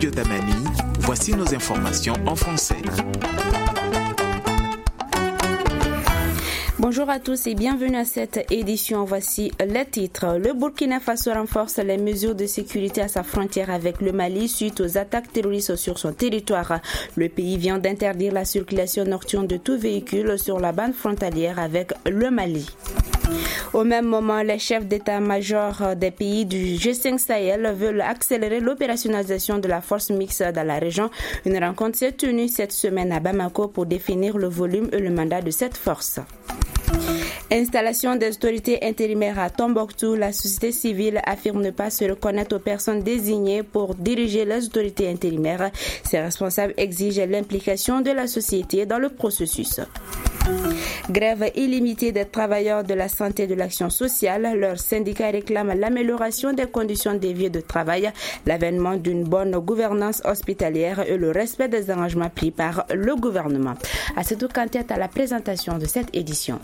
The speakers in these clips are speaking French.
studio Damani, voici nos informations en français. Bonjour à tous et bienvenue à cette édition. Voici les titres. Le Burkina Faso renforce les mesures de sécurité à sa frontière avec le Mali suite aux attaques terroristes sur son territoire. Le pays vient d'interdire la circulation nocturne de tout véhicule sur la bande frontalière avec le Mali. Au même moment, les chefs d'état-major des pays du G5 Sahel veulent accélérer l'opérationnalisation de la force mixte dans la région. Une rencontre s'est tenue cette semaine à Bamako pour définir le volume et le mandat de cette force. Installation des autorités intérimaires à Tombouctou, la société civile affirme ne pas se reconnaître aux personnes désignées pour diriger les autorités intérimaires. Ces responsables exigent l'implication de la société dans le processus. Grève illimitée des travailleurs de la santé et de l'action sociale. Leurs syndicats réclament l'amélioration des conditions de vie et de travail, l'avènement d'une bonne gouvernance hospitalière et le respect des engagements pris par le gouvernement. À cette quantité à la présentation de cette édition.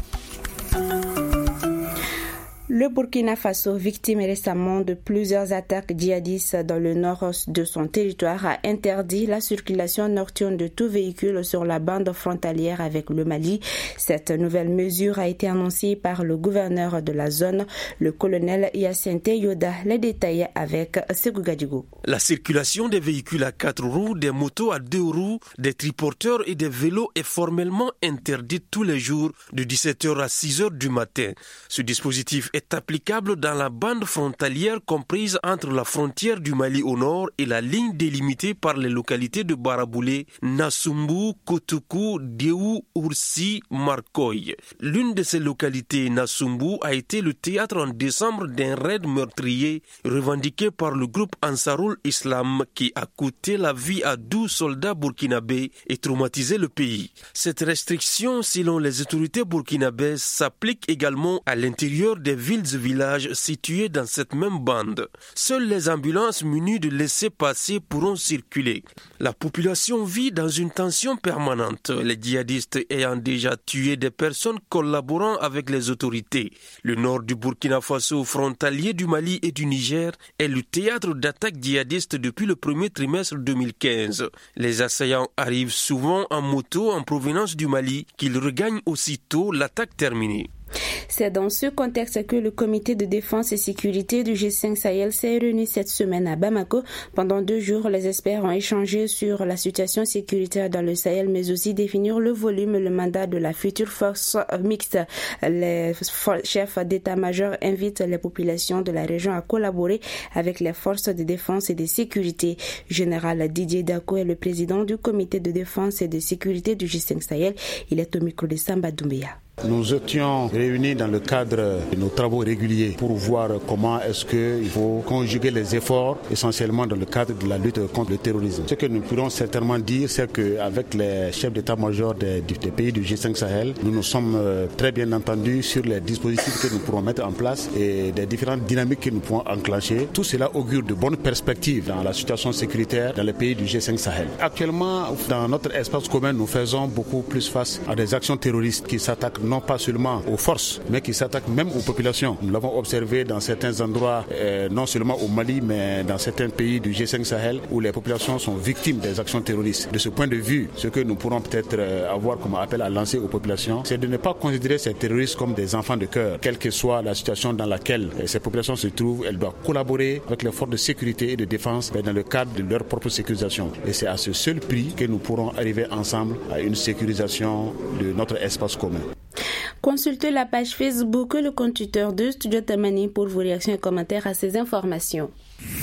Le Burkina Faso, victime récemment de plusieurs attaques djihadistes dans le nord de son territoire, a interdit la circulation nocturne de tout véhicule sur la bande frontalière avec le Mali. Cette nouvelle mesure a été annoncée par le gouverneur de la zone, le colonel Hyacinthe Yoda. Les détails avec Segou Gadigo. La circulation des véhicules à 4 roues, des motos à 2 roues, des triporteurs et des vélos est formellement interdite tous les jours de 17h à 6h du matin. Ce dispositif est applicable dans la bande frontalière comprise entre la frontière du Mali au nord et la ligne délimitée par les localités de Baraboulé, Nassumbu, Kotoukou, Déou, Oursi, Markoy. L'une de ces localités, Nassumbu, a été le théâtre en décembre d'un raid meurtrier revendiqué par le groupe Ansarul Islam qui a coûté la vie à 12 soldats burkinabés et traumatisé le pays. Cette restriction, selon les autorités burkinabèses, s'applique également à l'intérieur des villes et villages situés dans cette même bande. Seules les ambulances munies de laissez-passer pourront circuler. La population vit dans une tension permanente, les djihadistes ayant déjà tué des personnes collaborant avec les autorités. Le nord du Burkina Faso, frontalier du Mali et du Niger, est le théâtre d'attaques djihadistes depuis le premier trimestre 2015. Les assaillants arrivent souvent en moto en provenance du Mali, qu'ils regagnent aussitôt l'attaque terminée. C'est dans ce contexte que le comité de défense et sécurité du G5 Sahel s'est réuni cette semaine à Bamako. Pendant 2 jours, les experts ont échangé sur la situation sécuritaire dans le Sahel, mais aussi définir le volume et le mandat de la future force mixte. Les chefs d'état-major invitent les populations de la région à collaborer avec les forces de défense et de sécurité. Général Didier Dako est le président du comité de défense et de sécurité du G5 Sahel. Il est au micro de Samba Doumbéya. Nous étions réunis dans le cadre de nos travaux réguliers pour voir comment est-ce qu'il faut conjuguer les efforts, essentiellement dans le cadre de la lutte contre le terrorisme. Ce que nous pourrons certainement dire, c'est qu'avec les chefs d'état-major des pays du G5 Sahel, nous nous sommes très bien entendus sur les dispositifs que nous pourrons mettre en place et des différentes dynamiques que nous pourrons enclencher. Tout cela augure de bonnes perspectives dans la situation sécuritaire dans les pays du G5 Sahel. Actuellement, dans notre espace commun, nous faisons beaucoup plus face à des actions terroristes qui s'attaquent non pas seulement aux forces, mais qui s'attaquent même aux populations. Nous l'avons observé dans certains endroits, non seulement au Mali, mais dans certains pays du G5 Sahel, où les populations sont victimes des actions terroristes. De ce point de vue, ce que nous pourrons peut-être avoir comme appel à lancer aux populations, c'est de ne pas considérer ces terroristes comme des enfants de cœur. Quelle que soit la situation dans laquelle ces populations se trouvent, elles doivent collaborer avec les forces de sécurité et de défense dans le cadre de leur propre sécurisation. Et c'est à ce seul prix que nous pourrons arriver ensemble à une sécurisation de notre espace commun. Consultez la page Facebook et le compte Twitter de Studio Damani pour vos réactions et commentaires à ces informations.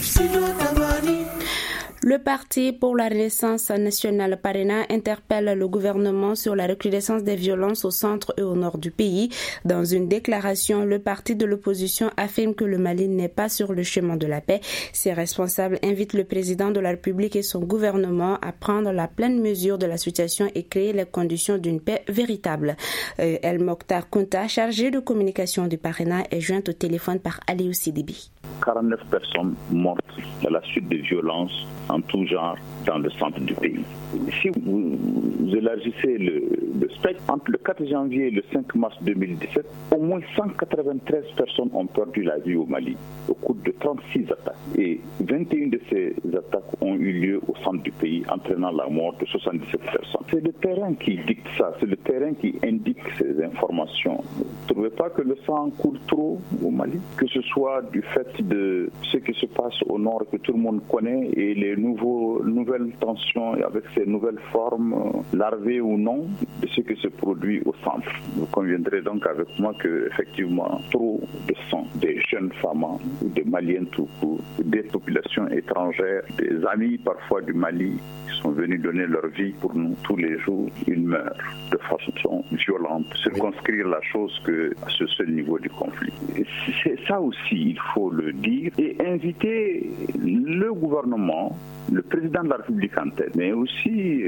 Le Parti pour la Renaissance nationale PARENA interpelle le gouvernement sur la recrudescence des violences au centre et au nord du pays. Dans une déclaration, le parti de l'opposition affirme que le Mali n'est pas sur le chemin de la paix. Ses responsables invitent le président de la République et son gouvernement à prendre la pleine mesure de la situation et créer les conditions d'une paix véritable. El Mokhtar Kounta, chargé de communication du PARENA, est joint au téléphone par Aliou Sidibi. 49 personnes mortes à la suite de violences en tout genre dans le centre du pays. Si vous élargissez le spectre, entre le 4 janvier et le 5 mars 2017, au moins 193 personnes ont perdu la vie au Mali au cours de 36 attaques. Et 21 de ces attaques ont eu lieu au centre du pays, entraînant la mort de 77 personnes. C'est le terrain qui dicte ça, c'est le terrain qui indique ces informations. Vous ne trouvez pas que le sang coule trop au Mali? Que ce soit du fait de ce qui se passe au nord que tout le monde connaît et les nouvelles tensions avec ces nouvelles formes, larvées ou non, de ce qui se produit au centre. Vous conviendrez donc avec moi que effectivement trop de sang, des jeunes femmes, des Maliens tout court, des populations étrangères, des amis parfois du Mali qui sont venus donner leur vie pour nous tous les jours, ils meurent de façon violente. Circonscrire la chose que à ce seul niveau du conflit. Et c'est ça aussi, il faut le dire, et inviter le gouvernement, le président de la République en tête, mais aussi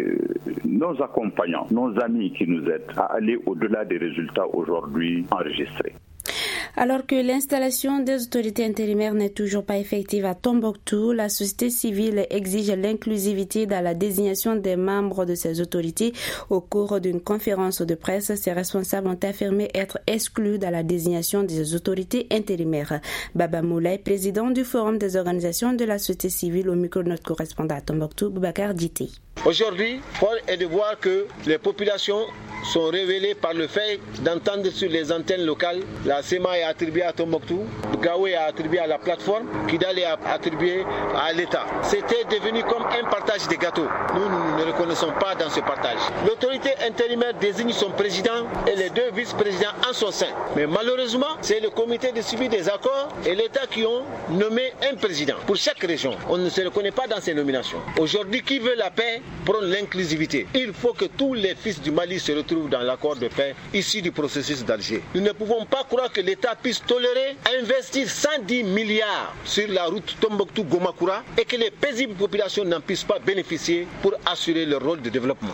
nos accompagnants, nos amis qui nous aident à aller au-delà des résultats aujourd'hui enregistrés. Alors que l'installation des autorités intérimaires n'est toujours pas effective à Tombouctou, la société civile exige l'inclusivité dans la désignation des membres de ces autorités. Au cours d'une conférence de presse, ces responsables ont affirmé être exclus dans la désignation des autorités intérimaires. Baba Moulay, président du Forum des organisations de la société civile, au micro de notre correspondant à Tombouctou, Boubacar Djité. Aujourd'hui, Paul est de voir que les populations sont révélées par le fait d'entendre sur les antennes locales la SEMA est attribuée à Tombouctou, Gawé est attribué à la plateforme, Kidal est attribué à l'État. C'était devenu comme un partage des gâteaux. Nous ne reconnaissons pas dans ce partage. L'autorité intérimaire désigne son président et les deux vice-présidents en son sein. Mais malheureusement, c'est le comité de suivi des accords et l'État qui ont nommé un président pour chaque région. On ne se reconnaît pas dans ces nominations. Aujourd'hui, qui veut la paix prône l'inclusivité. Il faut que tous les fils du Mali se retrouvent dans l'accord de paix issu du processus d'Alger. Nous ne pouvons pas croire que l'État puisse tolérer investir 110 milliards sur la route Tombouctou-Gomakura et que les paisibles populations n'en puissent pas bénéficier pour assurer leur rôle de développement.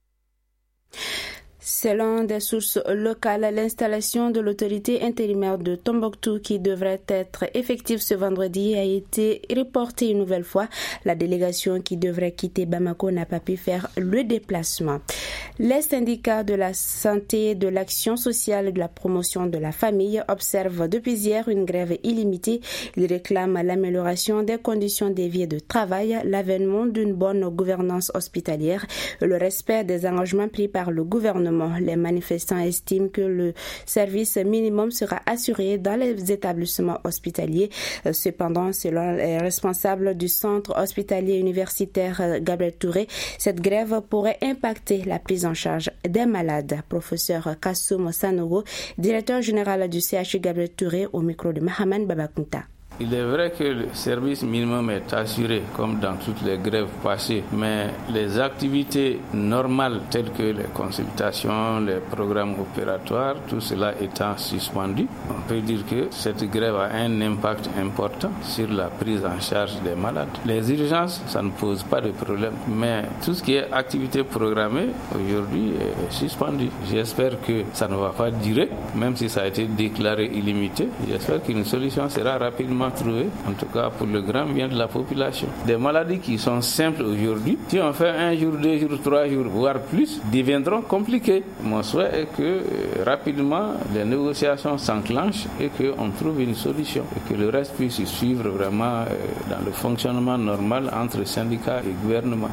Selon des sources locales, l'installation de l'autorité intérimaire de Tombouctou qui devrait être effective ce vendredi a été reportée une nouvelle fois. La délégation qui devrait quitter Bamako n'a pas pu faire le déplacement. Les syndicats de la santé, de l'action sociale et de la promotion de la famille observent depuis hier une grève illimitée. Ils réclament l'amélioration des conditions de vie et de travail, l'avènement d'une bonne gouvernance hospitalière et le respect des engagements pris par le gouvernement. Les manifestants estiment que le service minimum sera assuré dans les établissements hospitaliers. Cependant, selon les responsables du centre hospitalier universitaire Gabriel Touré, cette grève pourrait impacter la prise en charge des malades. Professeur Kassoum Sanogo, directeur général du CHU Gabriel Touré, au micro de Mahaman Babakunta. Il est vrai que le service minimum est assuré, comme dans toutes les grèves passées, mais les activités normales telles que les consultations, les programmes opératoires, tout cela étant suspendu, on peut dire que cette grève a un impact important sur la prise en charge des malades. Les urgences, ça ne pose pas de problème, mais tout ce qui est activité programmée, aujourd'hui, est suspendu. J'espère que ça ne va pas durer, même si ça a été déclaré illimité. J'espère qu'une solution sera rapidement trouvée, en tout cas pour le grand bien de la population. Des maladies qui sont simples aujourd'hui, si on fait 1 jour, 2 jours, 3 jours, voire plus, deviendront compliquées. Mon souhait est que rapidement les négociations s'enclenchent et qu'on trouve une solution et que le reste puisse suivre vraiment dans le fonctionnement normal entre syndicats et gouvernement.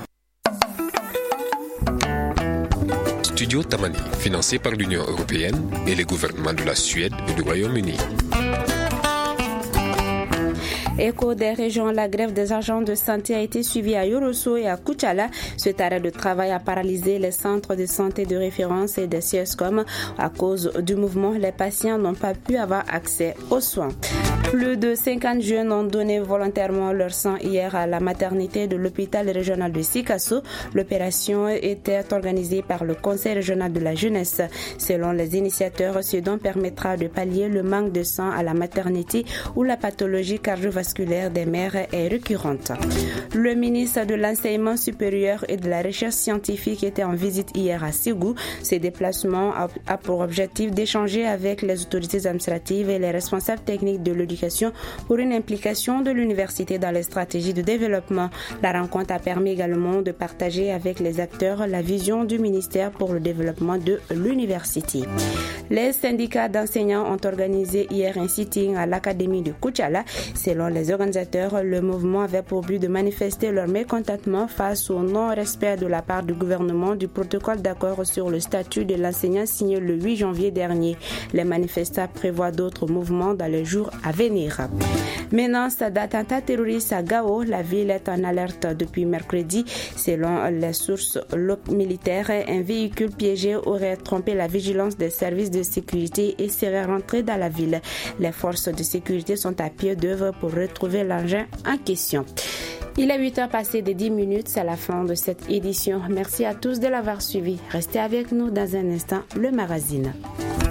Studio Tamani, financé par l'Union européenne et les gouvernements de la Suède et du Royaume-Uni. Écho des régions, la grève des agents de santé a été suivie à Yorosso et à Kuchala. Cet arrêt de travail a paralysé les centres de santé de référence et des CSCOM. À cause du mouvement, les patients n'ont pas pu avoir accès aux soins. Plus de 50 jeunes ont donné volontairement leur sang hier à la maternité de l'hôpital régional de Sikasso. L'opération était organisée par le Conseil régional de la jeunesse. Selon les initiateurs, ce don permettra de pallier le manque de sang à la maternité où la pathologie cardiovasculaire cardiovasculaire des mères est récurrente. Le ministre de l'Enseignement supérieur et de la Recherche scientifique était en visite hier à Ségou. Ces déplacements a pour objectif d'échanger avec les autorités administratives et les responsables techniques de l'éducation pour une implication de l'université dans les stratégies de développement. La rencontre a permis également de partager avec les acteurs la vision du ministère pour le développement de l'université. Les syndicats d'enseignants ont organisé hier un sitting à l'Académie de Koutiala. Selon les organisateurs, le mouvement avait pour but de manifester leur mécontentement face au non-respect de la part du gouvernement du protocole d'accord sur le statut de l'enseignant signé le 8 janvier dernier. Les manifestants prévoient d'autres mouvements dans les jours à venir. Menace d'attentats terroristes à Gao, la ville est en alerte depuis mercredi. Selon les sources militaires, un véhicule piégé aurait trompé la vigilance des services de sécurité et serait rentré dans la ville. Les forces de sécurité sont à pied d'œuvre pour retrouver l'engin en question. Il est 8h passé de 10 minutes, c'est la fin de cette édition. Merci à tous de l'avoir suivi. Restez avec nous dans un instant, le magazine.